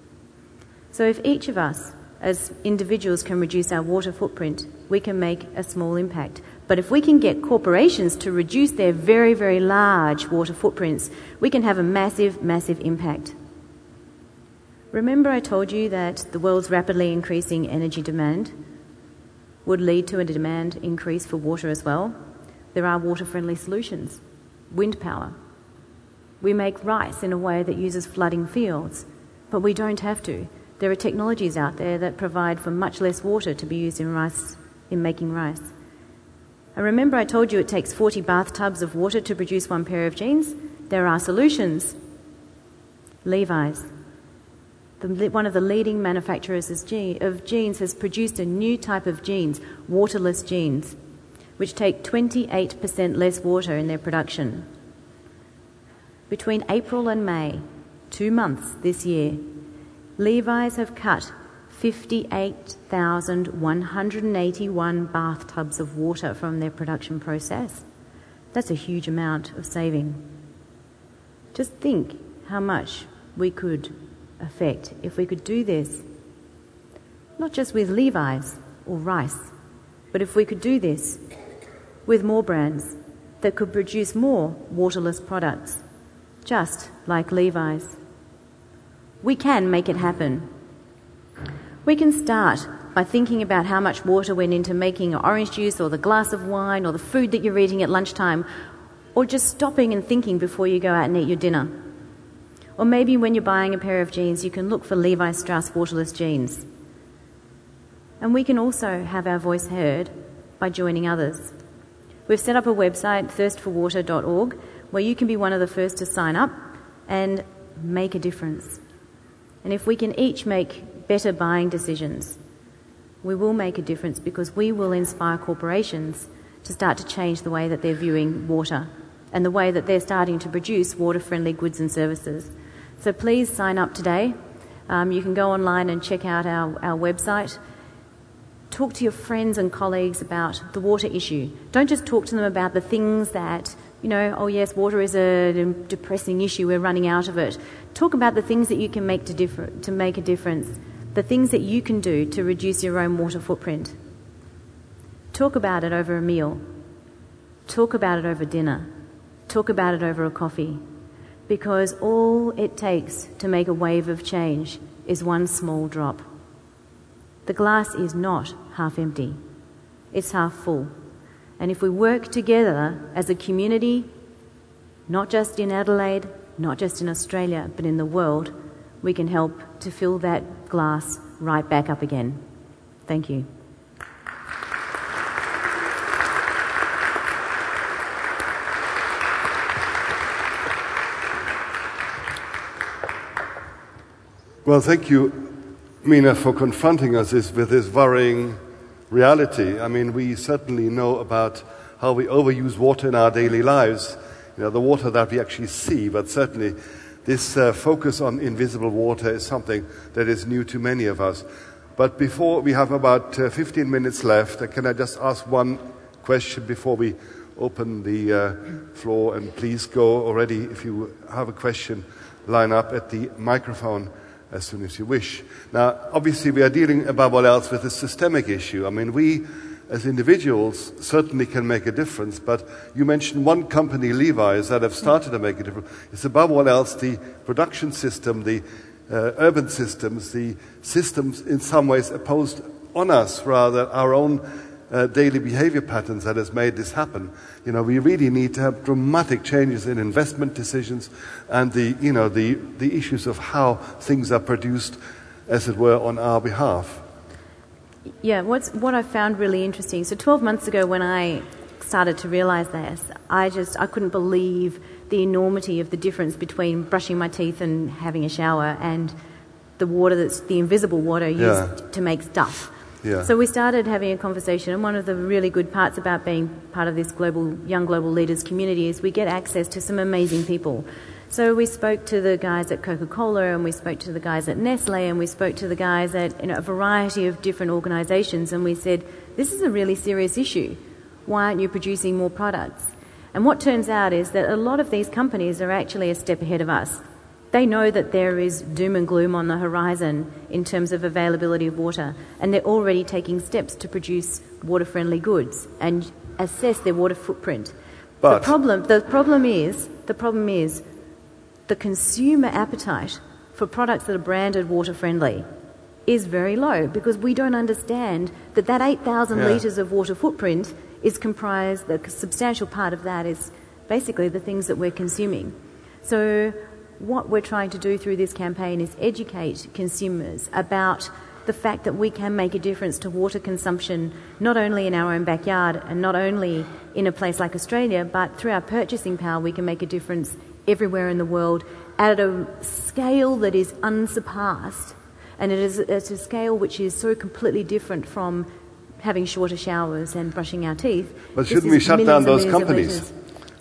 So if each of us as individuals can reduce our water footprint, we can make a small impact. But if we can get corporations to reduce their very, very large water footprints, we can have a massive, massive impact. Remember I told you that the world's rapidly increasing energy demand would lead to a demand increase for water as well? There are water-friendly solutions. Wind power. We make rice in a way that uses flooding fields, but we don't have to. There are technologies out there that provide for much less water to be used in rice, in making rice. And remember I told you it takes forty bathtubs of water to produce one pair of jeans? There are solutions. Levi's, the, one of the leading manufacturers of jeans, has produced a new type of jeans, waterless jeans, which take twenty-eight percent less water in their production. Between April and May, two months this year, Levi's have cut fifty-eight thousand one hundred eighty-one bathtubs of water from their production process. That's a huge amount of saving. Just think how much we could affect if we could do this. Not just with Levi's or rice, but if we could do this with more brands that could produce more waterless products, just like Levi's. We can make it happen. We can start by thinking about how much water went into making orange juice or the glass of wine or the food that you're eating at lunchtime, or just stopping and thinking before you go out and eat your dinner. Or maybe when you're buying a pair of jeans, you can look for Levi Strauss waterless jeans. And we can also have our voice heard by joining others. We've set up a website, thirst for water dot org, where you can be one of the first to sign up and make a difference. And if we can each make better buying decisions, we will make a difference because we will inspire corporations to start to change the way that they're viewing water and the way that they're starting to produce water-friendly goods and services. So please sign up today. Um, you can go online and check out our, our website. Talk to your friends and colleagues about the water issue. Don't just talk to them about the things that, you know, oh yes, water is a depressing issue, we're running out of it. Talk about the things that you can make to, differ- to make a difference, the things that you can do to reduce your own water footprint. Talk about it over a meal. Talk about it over dinner. Talk about it over a coffee. Because all it takes to make a wave of change is one small drop. The glass is not half empty. It's half full. And if we work together as a community, not just in Adelaide, not just in Australia, but in the world, we can help to fill that glass right back up again. Thank you. Well, thank you, Mina, for confronting us with this worrying reality. I mean, we certainly know about how we overuse water in our daily lives, you know, the water that we actually see, but certainly this uh, focus on invisible water is something that is new to many of us. But before we have about uh, fifteen minutes left, uh, can I just ask one question before we open the uh, floor? And please go already, if you have a question, line up at the microphone as soon as you wish. Now, obviously, we are dealing above all else with a systemic issue. I mean, we as individuals certainly can make a difference, but you mentioned one company, Levi's, that have started to make a difference. It's above all else the production system, the uh, urban systems, the systems in some ways imposed on us, rather our own uh, daily behavior patterns that has made this happen. You know, we really need to have dramatic changes in investment decisions and the, you know, the, the issues of how things are produced, as it were, on our behalf. Yeah, what's, what I found really interesting, so twelve months ago when I started to realise this, I just, I couldn't believe the enormity of the difference between brushing my teeth and having a shower and the water that's the invisible water used yeah. to make stuff. Yeah. So we started having a conversation, and one of the really good parts about being part of this global young global leaders community is we get access to some amazing people. So we spoke to the guys at Coca-Cola, and we spoke to the guys at Nestle, and we spoke to the guys at you know, a variety of different organisations, and we said, this is a really serious issue. Why aren't you producing more products? And what turns out is that a lot of these companies are actually a step ahead of us. They know that there is doom and gloom on the horizon in terms of availability of water, and they're already taking steps to produce water-friendly goods and assess their water footprint. But the problem, the problem is, the problem is, the consumer appetite for products that are branded water-friendly is very low because we don't understand that that eight thousand yeah. litres of water footprint is comprised. The substantial part of that is basically the things that we're consuming. So what we're trying to do through this campaign is educate consumers about the fact that we can make a difference to water consumption, not only in our own backyard and not only in a place like Australia, but through our purchasing power we can make a difference everywhere in the world at a scale that is unsurpassed. And it is it's a scale which is so completely different from having shorter showers and brushing our teeth. But shouldn't we shut down those companies?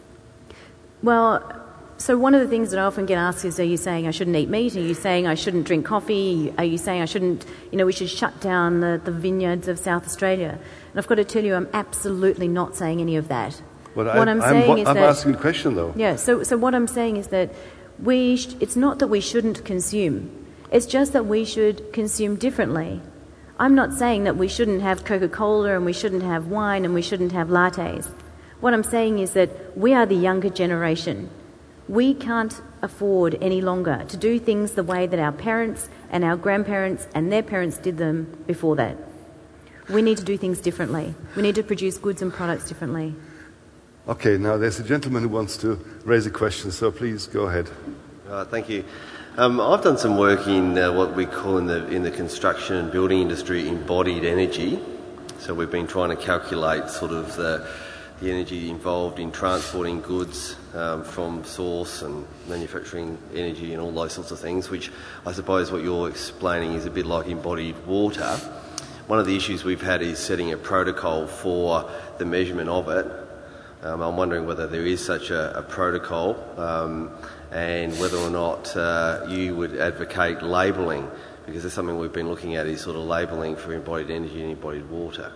Well, so one of the things that I often get asked is, are you saying I shouldn't eat meat? Are you saying I shouldn't drink coffee? Are you saying I shouldn't, you know, we should shut down the, the vineyards of South Australia? And I've got to tell you, I'm absolutely not saying any of that. Well, what I, I'm I'm, saying what, is I'm that... asking a question, though. Yeah, so, so what I'm saying is that we sh- it's not that we shouldn't consume. It's just that we should consume differently. I'm not saying that we shouldn't have Coca-Cola and we shouldn't have wine and we shouldn't have lattes. What I'm saying is that we are the younger generation. We can't afford any longer to do things the way that our parents and our grandparents and their parents did them before that. We need to do things differently. We need to produce goods and products differently. Okay, now there's a gentleman who wants to raise a question, so please go ahead. Uh, thank you. Um, I've done some work in uh, what we call in the in the construction and building industry embodied energy. So we've been trying to calculate sort of the, the energy involved in transporting goods um, from source and manufacturing energy and all those sorts of things, which I suppose what you're explaining is a bit like embodied water. One of the issues we've had is setting a protocol for the measurement of it. Um, I'm wondering whether there is such a, a protocol um, and whether or not uh, you would advocate labelling, because that's something we've been looking at, is sort of labelling for embodied energy and embodied water.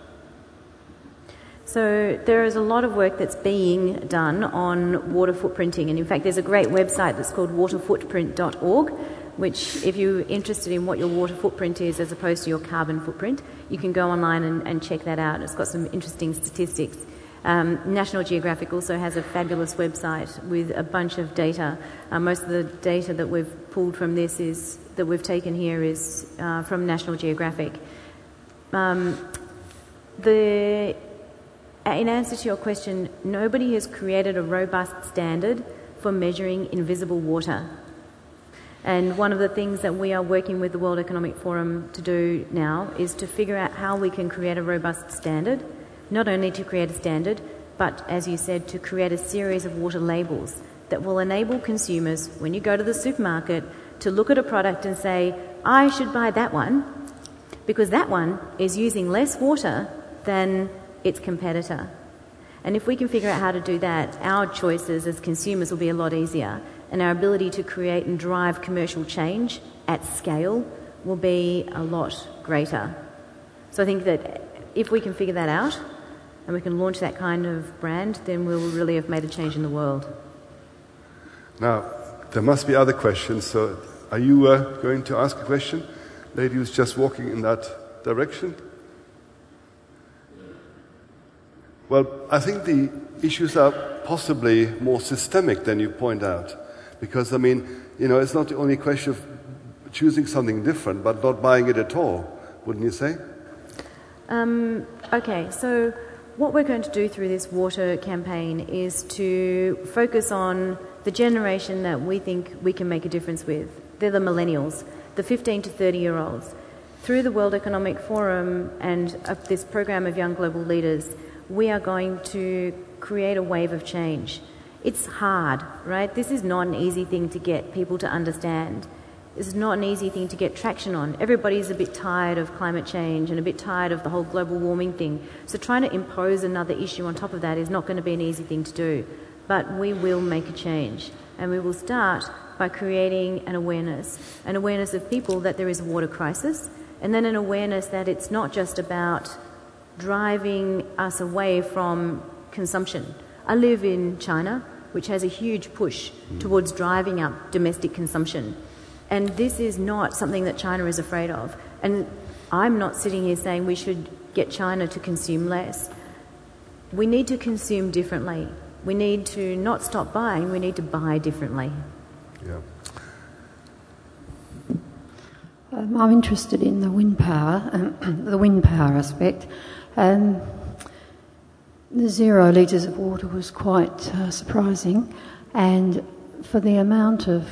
So there is a lot of work that's being done on water footprinting, and in fact there's a great website that's called water footprint dot org, which if you're interested in what your water footprint is as opposed to your carbon footprint, you can go online and, and check that out. It's got some interesting statistics. Um, National Geographic also has a fabulous website with a bunch of data. Uh, most of the data that we've pulled from this is that we've taken here is uh, from National Geographic. Um, the, in answer to your question, nobody has created a robust standard for measuring invisible water. And one of the things that we are working with the World Economic Forum to do now is to figure out how we can create a robust standard. Not only to create a standard, but, as you said, to create a series of water labels that will enable consumers, when you go to the supermarket, to look at a product and say, I should buy that one because that one is using less water than its competitor. And if we can figure out how to do that, our choices as consumers will be a lot easier, and our ability to create and drive commercial change at scale will be a lot greater. So I think that if we can figure that out, and we can launch that kind of brand, then we'll really have made a change in the world. Now, there must be other questions, so are you uh, going to ask a question? Lady who's just walking in that direction? Well, I think the issues are possibly more systemic than you point out, because, I mean, you know, it's not only a question of choosing something different, but not buying it at all, wouldn't you say? Um, okay, so what we're going to do through this water campaign is to focus on the generation that we think we can make a difference with. They're the millennials, the fifteen to thirty year olds. Through the World Economic Forum and uh, this program of Young Global Leaders, we are going to create a wave of change. It's hard, right? This is not an easy thing to get people to understand. This is not an easy thing to get traction on. Everybody's a bit tired of climate change and a bit tired of the whole global warming thing. So trying to impose another issue on top of that is not going to be an easy thing to do. But we will make a change. And we will start by creating an awareness, an awareness of people that there is a water crisis, and then an awareness that it's not just about driving us away from consumption. I live in China, which has a huge push towards driving up domestic consumption. And this is not something that China is afraid of. And I'm not sitting here saying we should get China to consume less. We need to consume differently. We need to not stop buying, we need to buy differently. Yeah. Um, I'm interested in the wind power, um, the wind power aspect. Um, the zero litres of water was quite uh, surprising, and for the amount of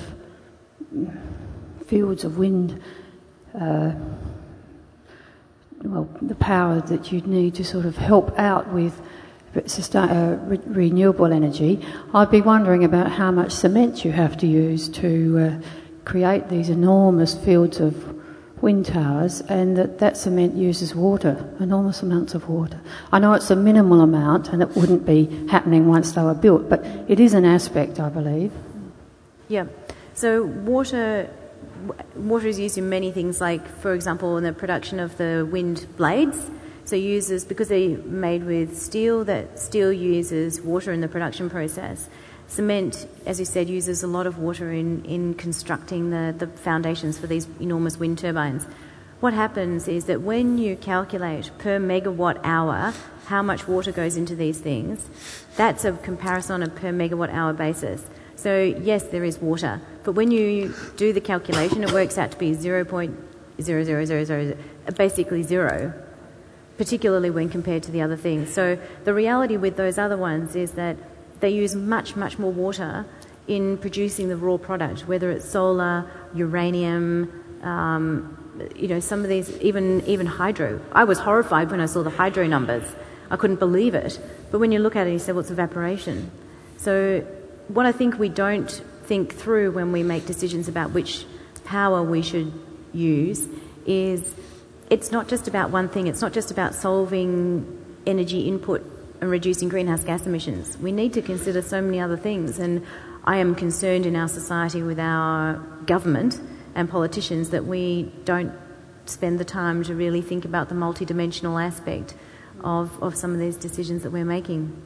fields of wind, uh, well, the power that you'd need to sort of help out with sustain, uh, re- renewable energy, I'd be wondering about how much cement you have to use to uh, create these enormous fields of wind towers, and that that cement uses water, enormous amounts of water. I know it's a minimal amount and it wouldn't be happening once they were built, but it is an aspect, I believe. Yeah. So water water is used in many things, like, for example, in the production of the wind blades. So uses, because they're made with steel, that steel uses water in the production process. Cement, as you said, uses a lot of water in, in constructing the, the foundations for these enormous wind turbines. What happens is that when you calculate per megawatt hour how much water goes into these things, that's a comparison on a per megawatt hour basis. So yes, there is water, but when you do the calculation, it works out to be zero point zero zero zero zero, basically zero, particularly when compared to the other things. So the reality with those other ones is that they use much, much more water in producing the raw product, whether it's solar, uranium, um, you know, some of these, even even hydro. I was horrified when I saw the hydro numbers. I couldn't believe it. But when you look at it, you say, well, it's evaporation. So what I think we don't think through when we make decisions about which power we should use is it's not just about one thing. It's not just about solving energy input and reducing greenhouse gas emissions. We need to consider so many other things, and I am concerned in our society with our government and politicians that we don't spend the time to really think about the multidimensional aspect of, of some of these decisions that we're making.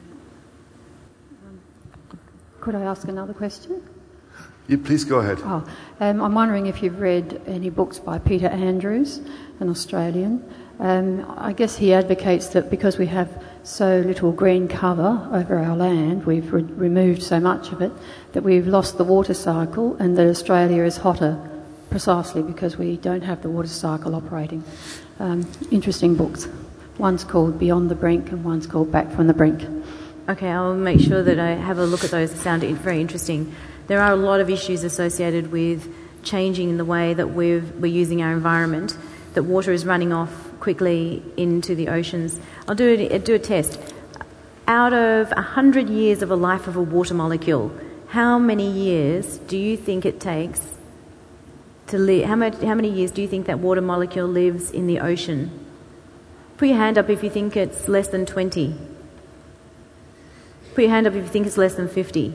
Could I ask another question? Yeah, please go ahead. Oh, um, I'm wondering if you've read any books by Peter Andrews, an Australian. Um, I guess he advocates that because we have so little green cover over our land, we've re- removed so much of it, that we've lost the water cycle, and that Australia is hotter precisely because we don't have the water cycle operating. Um, interesting books. One's called Beyond the Brink and one's called Back from the Brink. Okay, I'll make sure that I have a look at those. They sound very interesting. There are a lot of issues associated with changing the way that we've, we're using our environment, that water is running off quickly into the oceans. I'll do a, do a test. Out of one hundred years of a life of a water molecule, how many years do you think it takes to live? How, much, how many years do you think that water molecule lives in the ocean? Put your hand up if you think it's less than twenty. Put your hand up if you think it's less than fifty.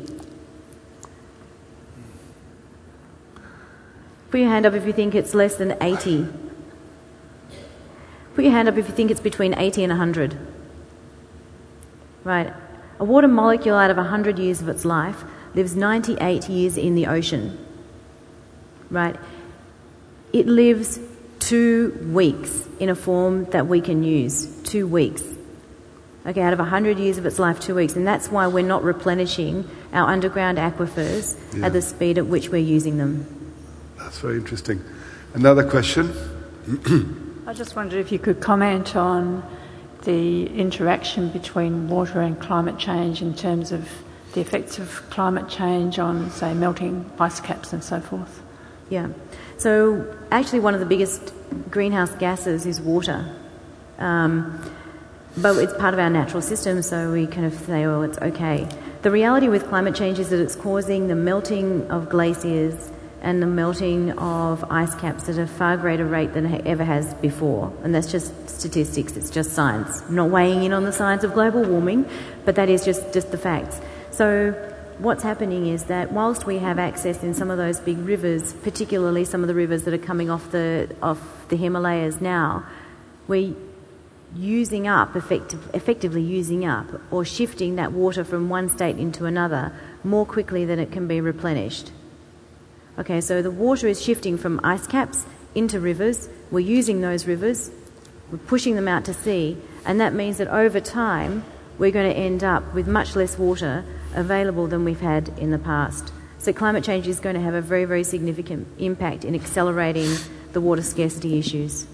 Put your hand up if you think it's less than eighty. Put your hand up if you think it's between eighty and one hundred. Right. A water molecule out of one hundred years of its life lives ninety-eight years in the ocean. Right. It lives two weeks in a form that we can use. Two weeks. Okay, out of one hundred years of its life, two weeks. And that's why we're not replenishing our underground aquifers yeah. at the speed at which we're using them. That's very interesting. Another question? I just wondered if you could comment on the interaction between water and climate change in terms of the effects of climate change on, say, melting ice caps and so forth. Yeah. So actually one of the biggest greenhouse gases is water. Um, but it's part of our natural system, so we kind of say, oh, it's okay. The reality with climate change is that it's causing the melting of glaciers and the melting of ice caps at a far greater rate than it ever has before. And that's just statistics, it's just science. I'm not weighing in on the science of global warming, but that is just, just the facts. So what's happening is that whilst we have access in some of those big rivers, particularly some of the rivers that are coming off the, off the Himalayas now, we're using up, effective, effectively using up, or shifting that water from one state into another more quickly than it can be replenished. Okay, so the water is shifting from ice caps into rivers. We're using those rivers, we're pushing them out to sea, and that means that over time we're going to end up with much less water available than we've had in the past. So climate change is going to have a very, very significant impact in accelerating the water scarcity issues.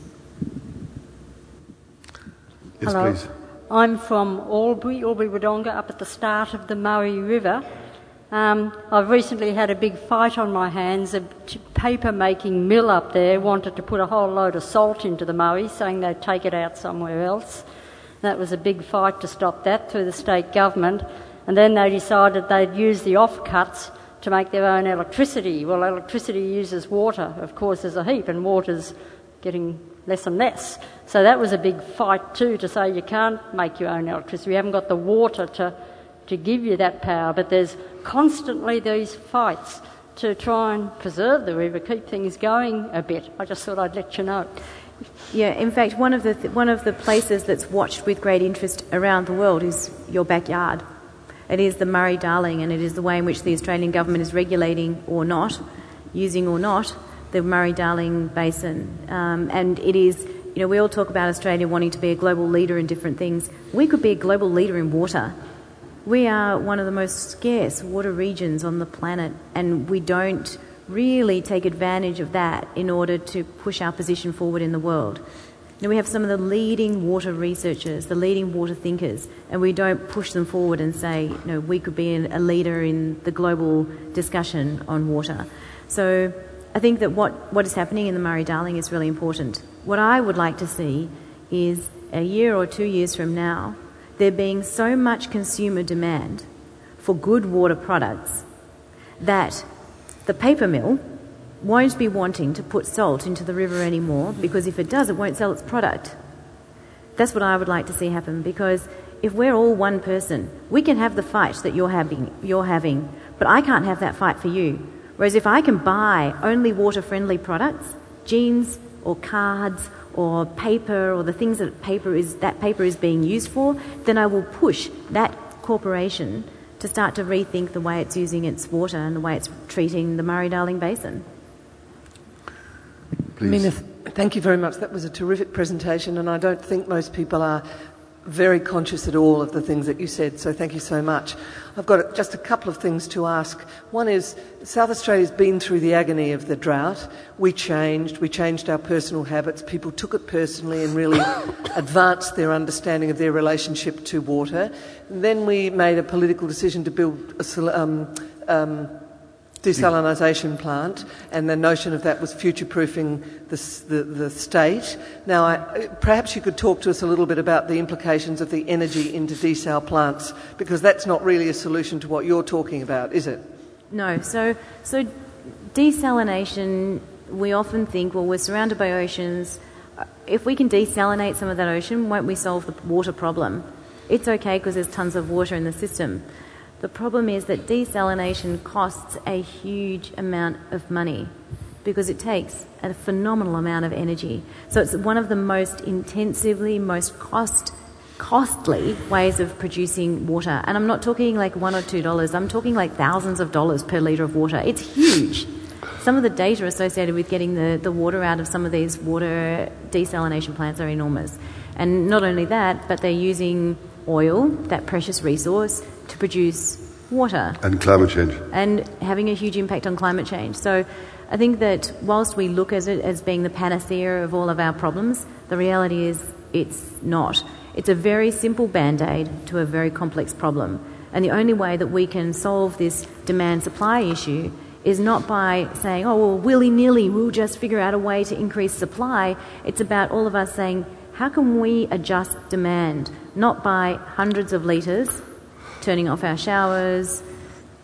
Yes, Hello. please. I'm from Albury, Albury-Wodonga, up at the start of the Murray River. Um, I've recently had a big fight on my hands. A paper-making mill up there wanted to put a whole load of salt into the Murray, saying they'd take it out somewhere else. That was a big fight to stop that through the state government. And then they decided they'd use the offcuts to make their own electricity. Well, electricity uses water, of course, as a heap, and water's getting less and less. So that was a big fight too, to say you can't make your own electricity. We haven't got the water to, to give you that power. But there's constantly these fights to try and preserve the river, keep things going a bit. I just thought I'd let you know. Yeah, in fact, one of the th- one of the places that's watched with great interest around the world is your backyard. It is the Murray-Darling, and it is the way in which the Australian government is regulating or not, using or not, the Murray-Darling Basin. Um, and it is, you know, we all talk about Australia wanting to be a global leader in different things. We could be a global leader in water. We are one of the most scarce water regions on the planet, and we don't really take advantage of that in order to push our position forward in the world. You know, we have some of the leading water researchers, the leading water thinkers, and we don't push them forward and say, you know, we could be a leader in the global discussion on water. So I think that what, what is happening in the Murray-Darling is really important. What I would like to see is a year or two years from now, there being so much consumer demand for good water products that the paper mill won't be wanting to put salt into the river anymore, because if it does, it won't sell its product. That's what I would like to see happen, because if we're all one person, we can have the fight that you're having, you're having, but I can't have that fight for you. Whereas if I can buy only water-friendly products, jeans or cards or paper or the things that paper is that paper is being used for, then I will push that corporation to start to rethink the way it's using its water and the way it's treating the Murray-Darling Basin. Please. Mina, thank you very much. That was a terrific presentation, and I don't think most people are very conscious at all of the things that you said, so thank you so much. I've got just a couple of things to ask. One is, South Australia's been through the agony of the drought. We changed, we changed our personal habits. People took it personally and really advanced their understanding of their relationship to water. And then we made a political decision to build a um, um, desalinisation plant, and the notion of that was future-proofing the, the, the state. Now, I, perhaps you could talk to us a little bit about the implications of the energy into desal plants, because that's not really a solution to what you're talking about, is it? No. So, so desalination, we often think, well, we're surrounded by oceans. If we can desalinate some of that ocean, won't we solve the water problem? It's okay because there's tons of water in the system. The problem is that desalination costs a huge amount of money because it takes a phenomenal amount of energy. So it's one of the most intensively, most cost, costly ways of producing water. And I'm not talking like one or two dollars. I'm talking like thousands of dollars per litre of water. It's huge. Some of the data associated with getting the, the water out of some of these water desalination plants are enormous. And not only that, but they're using oil, that precious resource, to produce water. And climate change. And having a huge impact on climate change. So I think that whilst we look at it as being the panacea of all of our problems, the reality is it's not. It's a very simple band-aid to a very complex problem. And the only way that we can solve this demand-supply issue is not by saying, oh, well, willy-nilly, we'll just figure out a way to increase supply. It's about all of us saying, how can we adjust demand? Not by hundreds of litres, turning off our showers,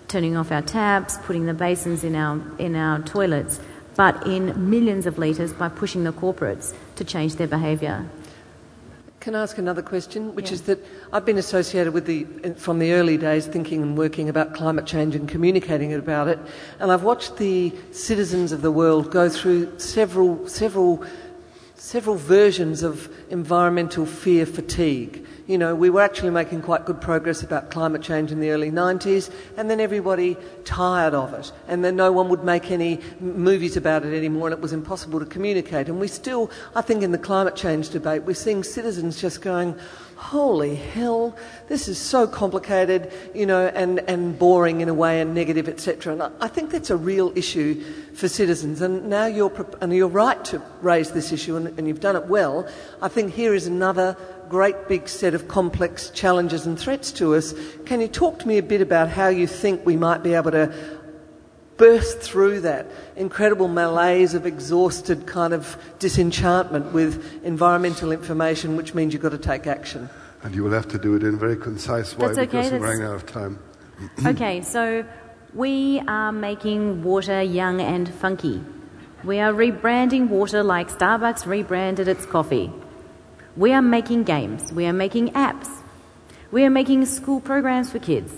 turning off our taps, putting the basins in our, in our toilets, but in millions of litres by pushing the corporates to change their behaviour. Can I ask another question, which Yeah. is that I've been associated with the, from the early days, thinking and working about climate change and communicating about it, and I've watched the citizens of the world go through several, several, several versions of environmental fear fatigue. You know, we were actually making quite good progress about climate change in the early nineties, and then everybody tired of it, and then no one would make any m- movies about it anymore, and it was impossible to communicate. And we still, I think in the climate change debate, we're seeing citizens just going, holy hell, this is so complicated, you know, and, and boring in a way, and negative, et cetera. And I, I think that's a real issue for citizens. And now you're, pre- and you're right to raise this issue, and, and you've done it well. I think here is another great big set of complex challenges and threats to us. Can you talk to me a bit about how you think we might be able to burst through that incredible malaise of exhausted kind of disenchantment with environmental information, which means you've got to take action? And you will have to do it in a very concise way That's okay, because we're that's- running out of time. Okay, so we are making water young and funky. We are rebranding water like Starbucks rebranded its coffee. We are making games. We are making apps. We are making school programs for kids.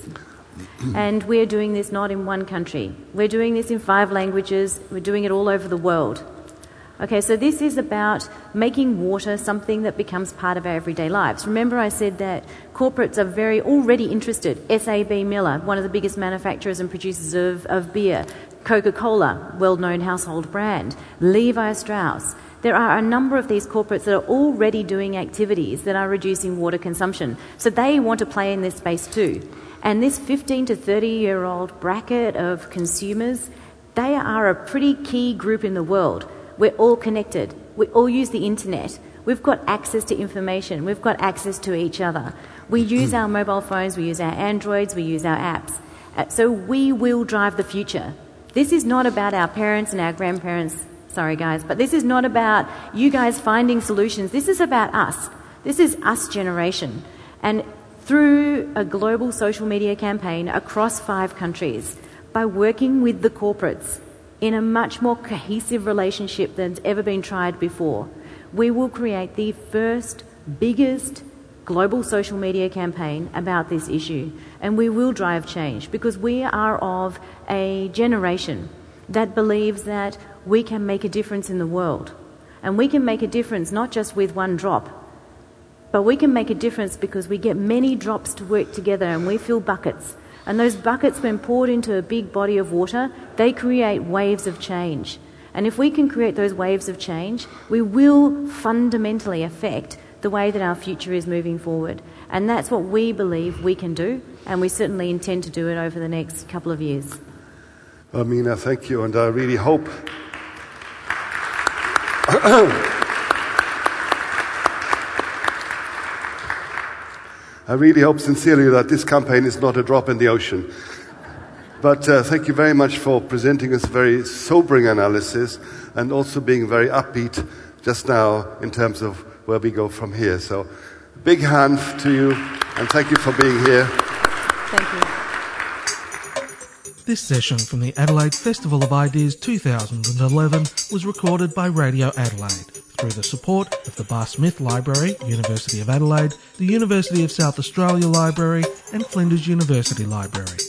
And we're doing this not in one country. We're doing this in five languages. We're doing it all over the world. Okay, so this is about making water something that becomes part of our everyday lives. Remember I said that corporates are very already interested. S A B Miller, one of the biggest manufacturers and producers of, of beer. Coca-Cola, well-known household brand. Levi Strauss. There are a number of these corporates that are already doing activities that are reducing water consumption. So they want to play in this space too. And this fifteen to thirty-year-old bracket of consumers, they are a pretty key group in the world. We're all connected. We all use the internet. We've got access to information. We've got access to each other. We use our mobile phones. We use our Androids. We use our apps. Uh, So we will drive the future. This is not about our parents and our grandparents. Sorry, guys, but this is not about you guys finding solutions. This is about us. This is us generation. And through a global social media campaign across five countries, by working with the corporates in a much more cohesive relationship than's ever been tried before, we will create the first, biggest global social media campaign about this issue. And we will drive change because we are of a generation that believes that we can make a difference in the world. And we can make a difference not just with one drop, but we can make a difference because we get many drops to work together and we fill buckets. And those buckets, when poured into a big body of water, they create waves of change. And if we can create those waves of change, we will fundamentally affect the way that our future is moving forward. And that's what we believe we can do, and we certainly intend to do it over the next couple of years. Well, Mina, thank you, and I really hope I really hope sincerely that this campaign is not a drop in the ocean. But uh, thank you very much for presenting us a very sobering analysis and also being very upbeat just now in terms of where we go from here. So big hand to you, and thank you for being here. Thank you. This session from the Adelaide Festival of Ideas two thousand eleven was recorded by Radio Adelaide through the support of the Bar Smith Library, University of Adelaide, the University of South Australia Library and Flinders University Library.